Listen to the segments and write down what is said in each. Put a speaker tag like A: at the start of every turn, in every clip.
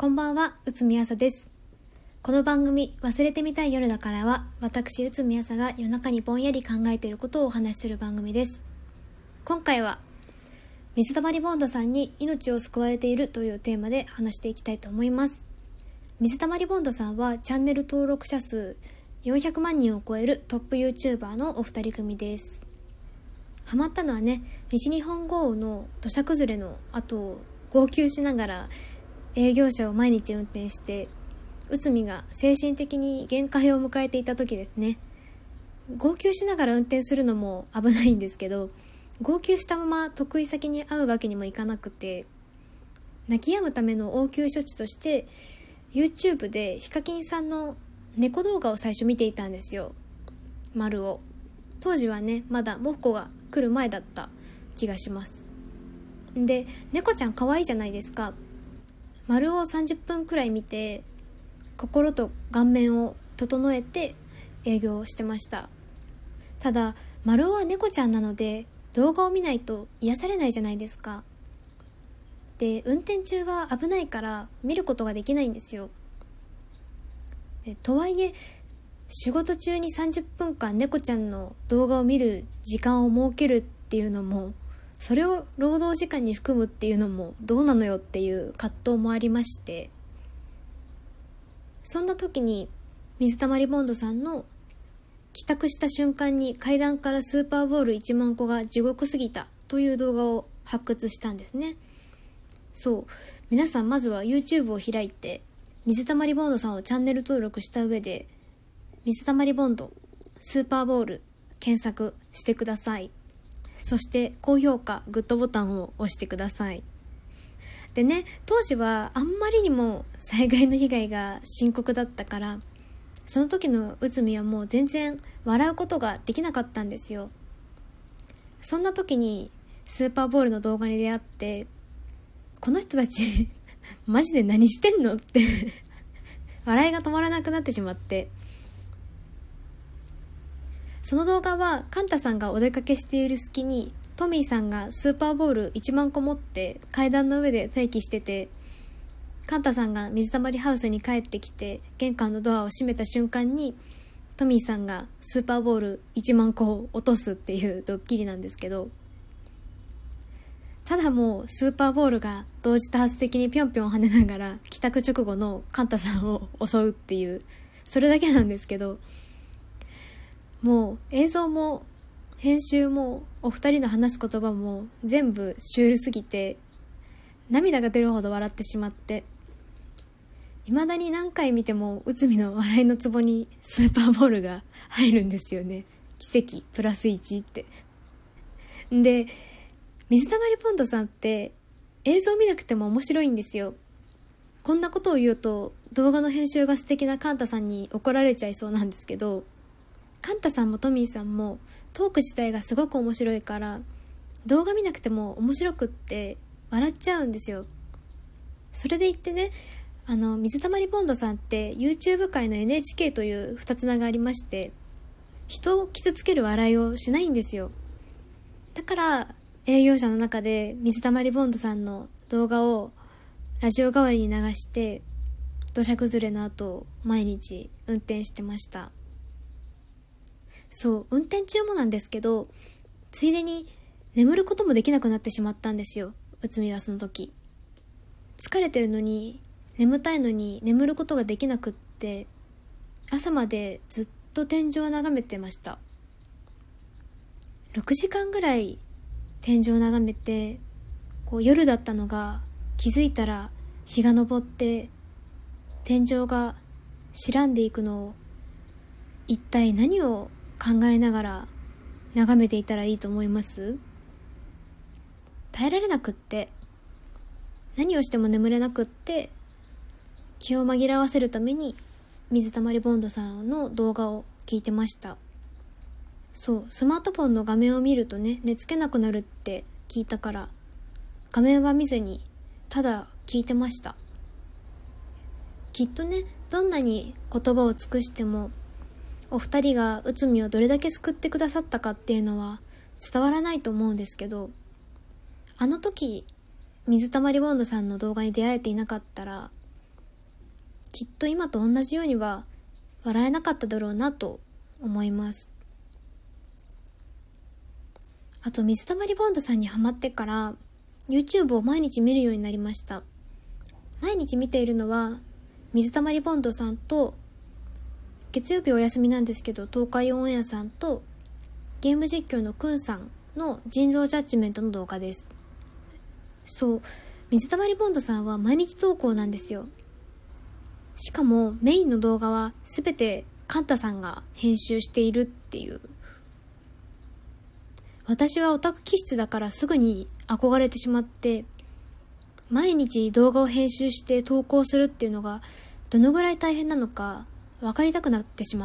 A: こんばんは、内海朝です。この番組、忘れてみたい夜だからは、私、内海朝が夜中にぼんやり考えていることをお話しする番組です。今回は、水溜りボンドさんに命を救われているというテーマで話していきたいと思います。水溜りボンドさんはチャンネル登録者数400万人を超えるトップ YouTuber のお二人組です。ハマったのはね、西日本豪雨の土砂崩れの後を号泣しながら営業車を毎日運転して、内海が精神的に限界を迎えていた時ですね。号泣しながら運転するのも危ないんですけど、号泣したまま得意先に会うわけにもいかなくて、泣き止むための応急処置として YouTube でヒカキンさんの猫動画を最初見ていたんですよ。丸を。当時はね、まだモフコが来る前だった気がします。で、猫ちゃん可愛いじゃないですか。丸を30分くらい見て、心と顔面を整えて営業をしてました。ただ、丸尾は猫ちゃんなので動画を見ないと癒されないじゃないですか。で、運転中は危ないから見ることができないんですよ。で、とはいえ仕事中に30分間猫ちゃんの動画を見る時間を設けるっていうのも、それを労働時間に含むっていうのもどうなのよっていう葛藤もありまして、そんな時に水溜りボンドさんの帰宅した瞬間に階段からスーパーボール1万個が地獄すぎたという動画を発掘したんですね。そう、皆さんまずは YouTube を開いて水溜りボンドさんをチャンネル登録した上で、水溜りボンドスーパーボール検索してください。そして高評価、グッドボタンを押してください。でね、当時はあんまりにも災害の被害が深刻だったから、その時の内海はもう全然笑うことができなかったんですよ。そんな時にスーパーボールの動画に出会って、この人たちマジで何してんのって笑いが止まらなくなってしまって、その動画はカンタさんがお出かけしている隙にトミーさんがスーパーボール1万個持って階段の上で待機してて、カンタさんが水溜りハウスに帰ってきて玄関のドアを閉めた瞬間にトミーさんがスーパーボール1万個を落とすっていうドッキリなんですけど、ただもうスーパーボールが同時多発的にぴょんぴょん跳ねながら帰宅直後のカンタさんを襲うっていう、それだけなんですけど、もう映像も編集もお二人の話す言葉も全部シュールすぎて涙が出るほど笑ってしまって、未だに何回見ても内海の笑いのツボにスーパーボールが入るんですよね。奇跡プラス1って。で、水溜りボンドさんって映像見なくても面白いんですよ。こんなことを言うと動画の編集が素敵なカンタさんに怒られちゃいそうなんですけど、カンタさんもトミーさんもトーク自体がすごく面白いから、動画見なくても面白くって笑っちゃうんですよ。それで言ってね、水溜りボンドさんって YouTube 界の NHK という二つ名がありまして、人を傷つける笑いをしないんですよ。だから営業者の中で水溜りボンドさんの動画をラジオ代わりに流して土砂崩れの後毎日運転してました。そう、運転中もなんですけど、ついでに眠ることもできなくなってしまったんですよ、内海はその時。疲れてるのに、眠たいのに眠ることができなくって、朝までずっと天井を眺めてました。6時間ぐらい天井を眺めて、夜だったのが気づいたら日が昇って天井が白んでいくのを、一体何を考えながら眺めていたらいいと思います？耐えられなくって、何をしても眠れなくって、気を紛らわせるために水溜りボンドさんの動画を聞いてました。そう、スマートフォンの画面を見るとね、寝つけなくなるって聞いたから、画面は見ずにただ聞いてました。きっとね、どんなに言葉を尽くしてもお二人が内海をどれだけ救ってくださったかっていうのは伝わらないと思うんですけど、あの時水溜りボンドさんの動画に出会えていなかったら、 きっと今と同じようには笑えなかっただろうなと思います。あと水溜りボンドさんにハマってから YouTube を毎日見るようになりました。毎日見ているのは水溜りボンドさんと、月曜日お休みなんですけど東海オンエアさんと、ゲーム実況のくんさんの人狼ジャッジメントの動画です。そう、水溜りボンドさんは毎日投稿なんですよ。しかもメインの動画はすべてカンタさんが編集しているっていう。私はオタク気質だからすぐに憧れてしまって、毎日動画を編集して投稿するっていうのがどのぐらい大変なのか分かりたくなってしまって、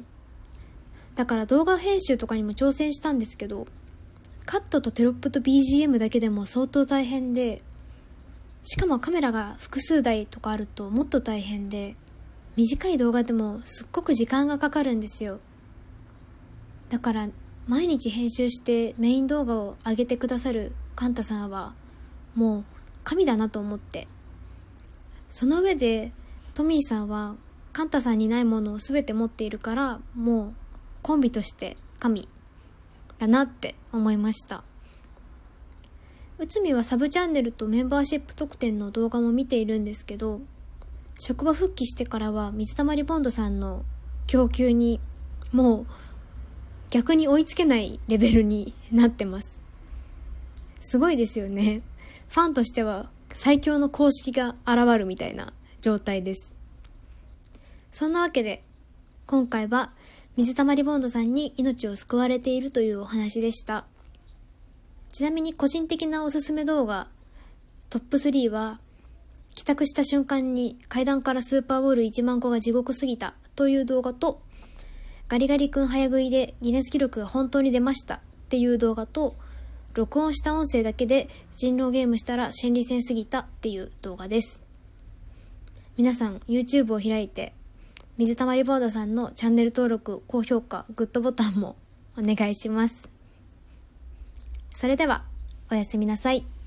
A: だから動画編集とかにも挑戦したんですけど、カットとテロップと BGM だけでも相当大変で、しかもカメラが複数台とかあるともっと大変で、短い動画でもすっごく時間がかかるんですよ。だから毎日編集してメイン動画を上げてくださるカンタさんはもう神だなと思って、その上でトミーさんはカンタさんにないものを全て持っているから、もうコンビとして神だなって思いました。内海はサブチャンネルとメンバーシップ特典の動画も見ているんですけど、職場復帰してからは水溜りボンドさんの供給にもう逆に追いつけないレベルになってます。すごいですよね。ファンとしては最強の公式が現るみたいな状態です。そんなわけで今回は水溜りボンドさんに命を救われているというお話でした。ちなみに個人的なおすすめ動画トップ3は、帰宅した瞬間に階段からスーパーボール1万個が地獄すぎたという動画と、ガリガリ君早食いでギネス記録が本当に出ましたっていう動画と、録音した音声だけで人狼ゲームしたら心理戦すぎたっていう動画です。皆さん YouTube を開いて水溜りボンドさんのチャンネル登録、高評価、グッドボタンもお願いします。それではおやすみなさい。